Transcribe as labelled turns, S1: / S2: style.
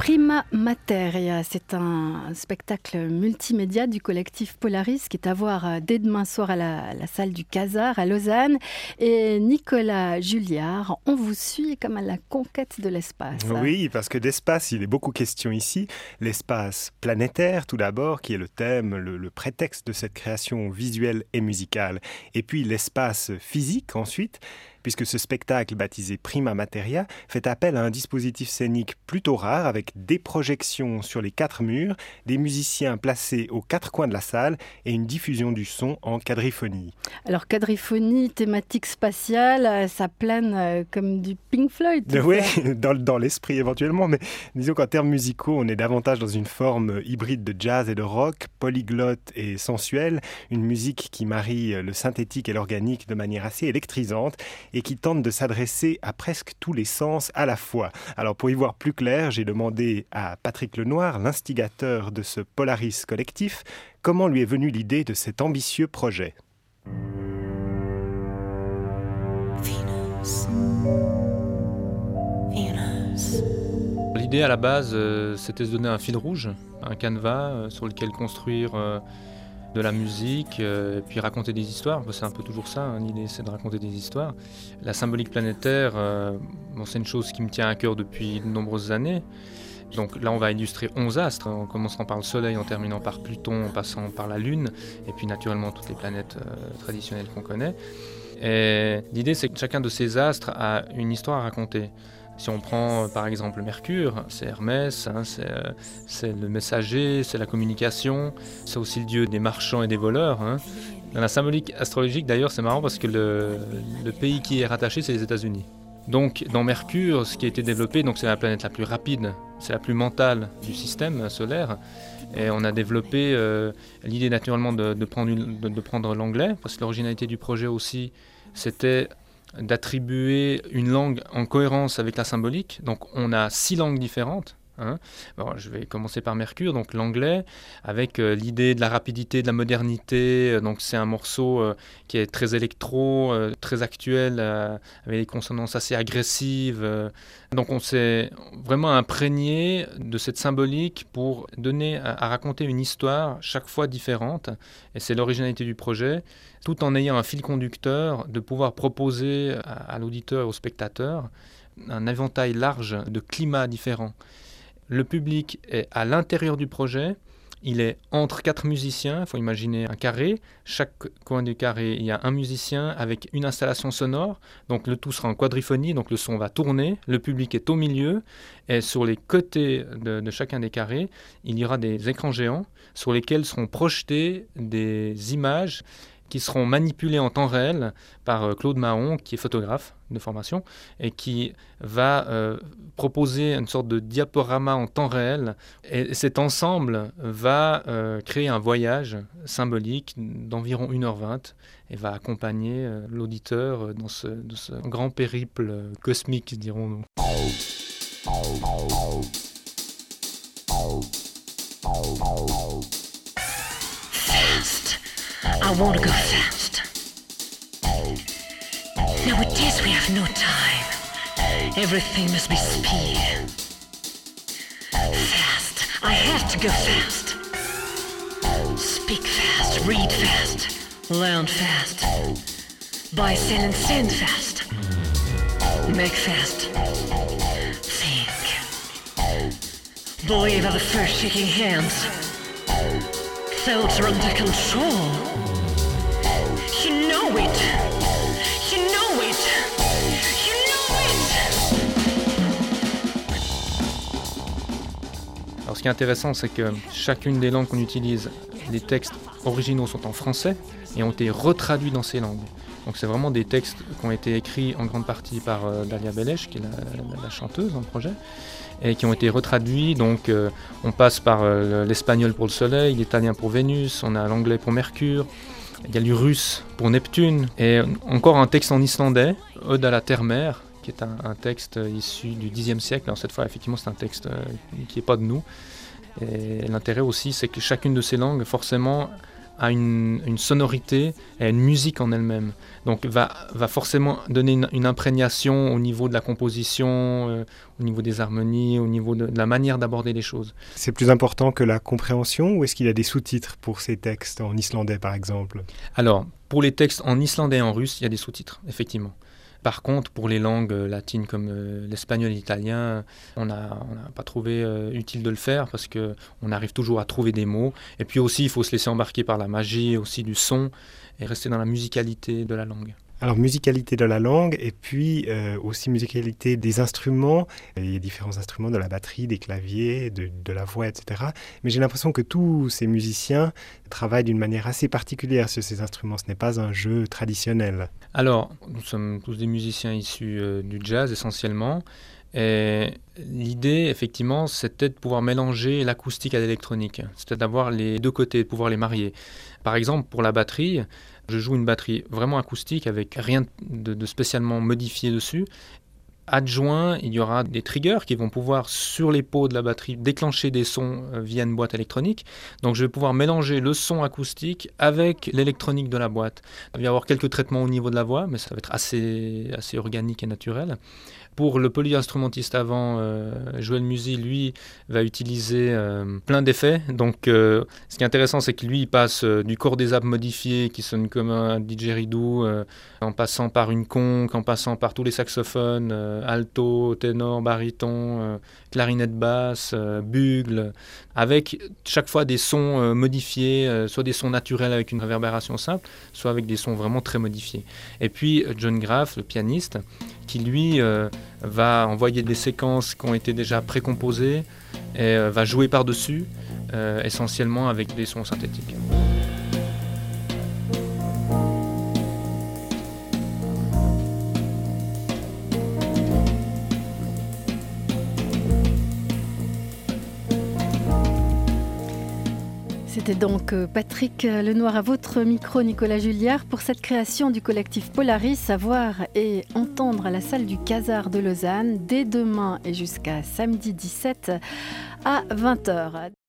S1: Prima Materia, c'est un spectacle multimédia du collectif Polaris qui est à voir dès demain soir à la salle du Casar à Lausanne. Et Nicolas Julliard, on vous suit comme à la conquête de l'espace.
S2: Oui, parce que d'espace, il est beaucoup question ici. L'espace planétaire, tout d'abord, qui est le thème, le prétexte de cette création visuelle et musicale. Et puis l'espace physique, ensuite, puisque ce spectacle baptisé Prima Materia fait appel à un dispositif scénique plutôt rare avec des projections sur les 4 murs, des musiciens placés aux 4 coins de la salle et une diffusion du son en quadriphonie.
S1: Alors quadriphonie, thématique spatiale, ça plane comme du Pink Floyd.
S2: Oui, dans l'esprit éventuellement, mais disons qu'en termes musicaux, on est davantage dans une forme hybride de jazz et de rock, polyglotte et sensuelle, une musique qui marie le synthétique et l'organique de manière assez électrisante et qui tente de s'adresser à presque tous les sens à la fois. Alors pour y voir plus clair, j'ai demandé à Patrick Lenoir, l'instigateur de ce Polaris collectif, comment lui est venue l'idée de cet ambitieux projet.
S3: L'idée à la base, c'était de se donner un fil rouge, un canevas sur lequel construire de la musique, et puis raconter des histoires. C'est un peu toujours ça, hein, l'idée c'est de raconter des histoires. La symbolique planétaire, c'est une chose qui me tient à cœur depuis de nombreuses années. Donc là on va illustrer 11 astres, en commençant par le Soleil, en terminant par Pluton, en passant par la Lune, et puis naturellement toutes les planètes traditionnelles qu'on connaît. Et l'idée c'est que chacun de ces astres a une histoire à raconter. Si on prend par exemple Mercure, c'est Hermès, hein, c'est le messager, c'est la communication, c'est aussi le dieu des marchands et des voleurs. Hein. Dans la symbolique astrologique d'ailleurs c'est marrant parce que le pays qui est rattaché c'est les États-Unis. Donc dans Mercure, ce qui a été développé, donc c'est la planète la plus rapide, c'est la plus mentale du système solaire. Et on a développé l'idée naturellement de prendre l'anglais, parce que l'originalité du projet aussi c'était d'attribuer une langue en cohérence avec la symbolique. Donc on a 6 langues différentes. Hein. Bon, je vais commencer par Mercure, donc l'anglais, avec l'idée de la rapidité, de la modernité. Donc c'est un morceau qui est très électro, très actuel, avec des consonances assez agressives. Donc on s'est vraiment imprégné de cette symbolique pour donner à raconter une histoire chaque fois différente. Et c'est l'originalité du projet, tout en ayant un fil conducteur, de pouvoir proposer à l'auditeur et au spectateur un éventail large de climats différents. Le public est à l'intérieur du projet, il est entre 4 musiciens, il faut imaginer un carré. Chaque coin du carré, il y a un musicien avec une installation sonore. Donc le tout sera en quadriphonie, donc le son va tourner, le public est au milieu. Et sur les côtés de chacun des carrés, il y aura des écrans géants sur lesquels seront projetées des images qui seront manipulés en temps réel par Claude Mahon, qui est photographe de formation, et qui va proposer une sorte de diaporama en temps réel. Et cet ensemble va créer un voyage symbolique d'environ 1h20 et va accompagner l'auditeur dans ce grand périple cosmique, dirons-nous.
S4: Fast. I want to go fast. Nowadays we have no time. Everything must be speed. Fast. I have to go fast. Speak fast, read fast, learn fast. Buy, sell and send fast. Make fast. Think. Believe are the first shaking hands. Thoughts are under control. You know it. You know it. You know it.
S3: Alors ce qui est intéressant, c'est que chacune des langues qu'on utilise, les textes originaux sont en français et ont été retraduits dans ces langues. Donc c'est vraiment des textes qui ont été écrits en grande partie par Dalia Belech, qui est la chanteuse dans le projet, et qui ont été retraduits. Donc on passe par l'espagnol pour le soleil, l'italien pour Vénus, on a l'anglais pour Mercure, il y a du russe pour Neptune, et encore un texte en islandais, Ode à la terre-mère, qui est un texte issu du Xe siècle. Alors cette fois, effectivement, c'est un texte qui n'est pas de nous. Et l'intérêt aussi, c'est que chacune de ces langues, forcément, a une sonorité et une musique en elle-même. Donc va forcément donner une imprégnation au niveau de la composition, au niveau des harmonies, au niveau de la manière d'aborder les choses.
S2: C'est plus important que la compréhension ou est-ce qu'il y a des sous-titres pour ces textes en islandais par exemple ?
S3: Alors, pour les textes en islandais et en russe, il y a des sous-titres, effectivement. Par contre, pour les langues latines comme l'espagnol et l'italien, on n'a pas trouvé utile de le faire parce qu'on arrive toujours à trouver des mots. Et puis aussi, il faut se laisser embarquer par la magie aussi du son et rester dans la musicalité de la langue.
S2: Alors, musicalité de la langue et puis aussi musicalité des instruments. Il y a différents instruments, de la batterie, des claviers, de la voix, etc. Mais j'ai l'impression que tous ces musiciens travaillent d'une manière assez particulière sur ces instruments. Ce n'est pas un jeu traditionnel.
S3: Alors, nous sommes tous des musiciens issus du jazz essentiellement. Et l'idée, effectivement, c'était de pouvoir mélanger l'acoustique à l'électronique. C'était d'avoir les deux côtés, de pouvoir les marier. Par exemple, pour la batterie, je joue une batterie vraiment acoustique avec rien de spécialement modifié dessus. Adjoint, il y aura des triggers qui vont pouvoir, sur les pots de la batterie, déclencher des sons via une boîte électronique. Donc je vais pouvoir mélanger le son acoustique avec l'électronique de la boîte. Il va y avoir quelques traitements au niveau de la voix, mais ça va être assez organique et naturel. Pour le polyinstrumentiste avant, Joël Musy, lui, va utiliser plein d'effets. Donc, ce qui est intéressant, c'est que lui, il passe du corps des Alpes modifié, qui sonne comme un didgeridoo, en passant par une conque, en passant par tous les saxophones, alto, ténor, baryton, clarinette basse, bugle, avec chaque fois des sons modifiés, soit des sons naturels avec une réverbération simple, soit avec des sons vraiment très modifiés. Et puis, John Graff, le pianiste, qui lui va envoyer des séquences qui ont été déjà précomposées et va jouer par-dessus, essentiellement avec des sons synthétiques.
S1: C'était donc Patrick Lenoir à votre micro, Nicolas Julliard, pour cette création du collectif Polaris, à voir et entendre à la salle du Casar de Lausanne dès demain et jusqu'à samedi 17 à 20h.